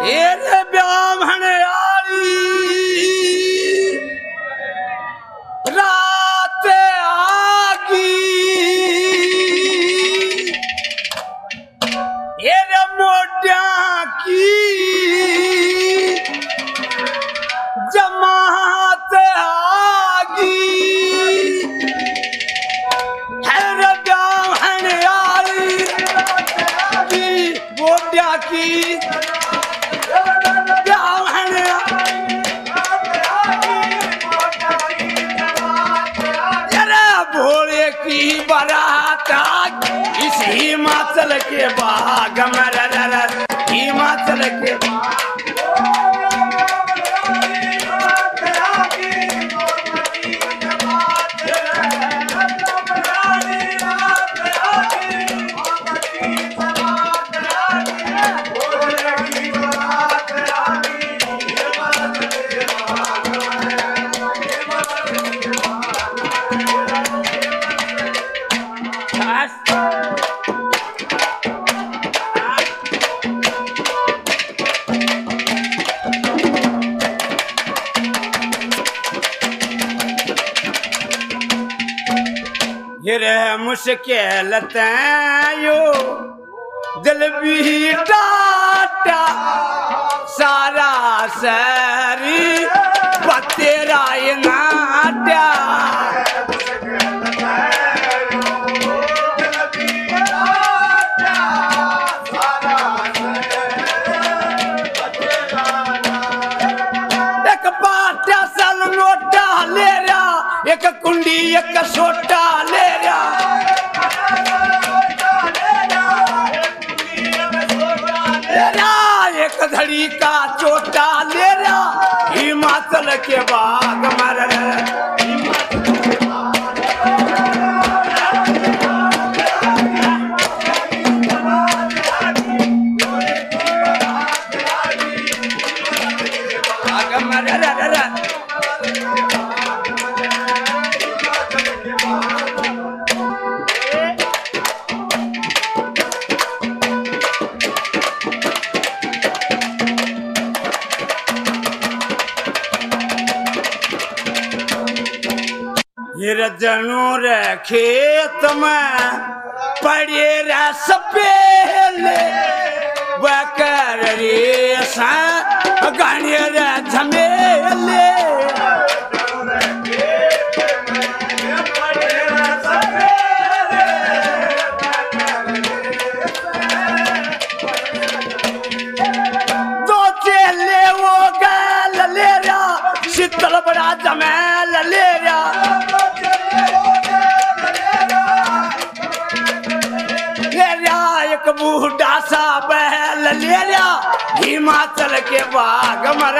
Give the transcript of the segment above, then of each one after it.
ये ब्राह्मण आली रात आगी ये मोटा की जमात आगी है ब्राह्मण आली मोटा की भोले की बारात इस हिमाचल के बाग में हिमाचल के मुश्किल तैयो दिल भी डाटा सारा सरी तेरा नाट्या एक बाटा सल नोटा ले रहा एक कुंडी एक सोटा ले एक धड़ी का चोटा ले रहा हिमाचल के बाग मर जनू रे खेत में पड़े रे सपेले बकर रे गाने रे झमेले दो चेले वो गल ले रहा शीतल बड़ा जमेल ले रहा बूढ़ा सा बैल ले लिया हिमाचल के बाग मर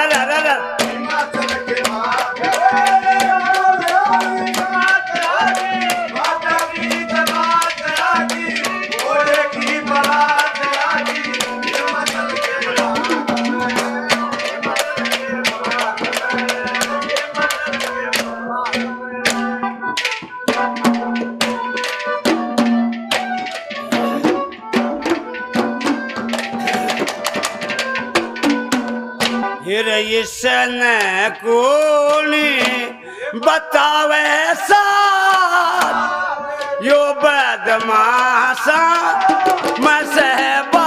ईसन कोनी बतावे साथ यो बदमाशा मैं सहबा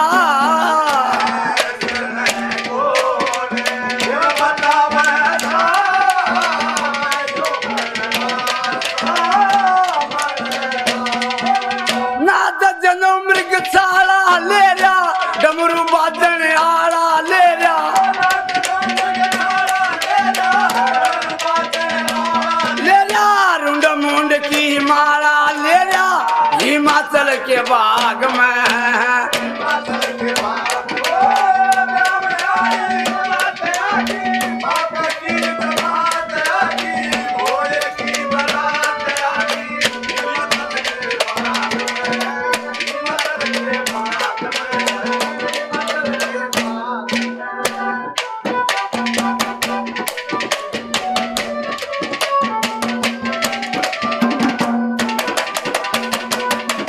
ना तो जनो मृग साला ले रहा डमरू बादन आला ले रहा की माला ले रहा हिमाचल के बाग में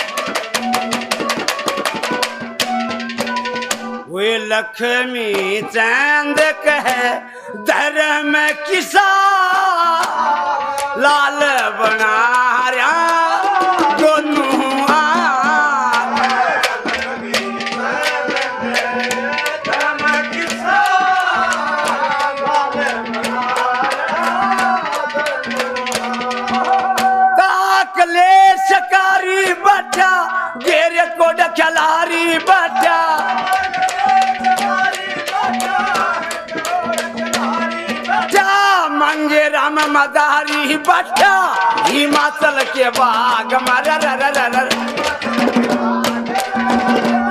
लक्ष्मी चंद कहे धर्म किसा लाल बना रहा दोनों शिकारी बच्चा गेरे को खिलारी बच्चा मंगे राम मदारी बच्चा हिमाचल के बाग मर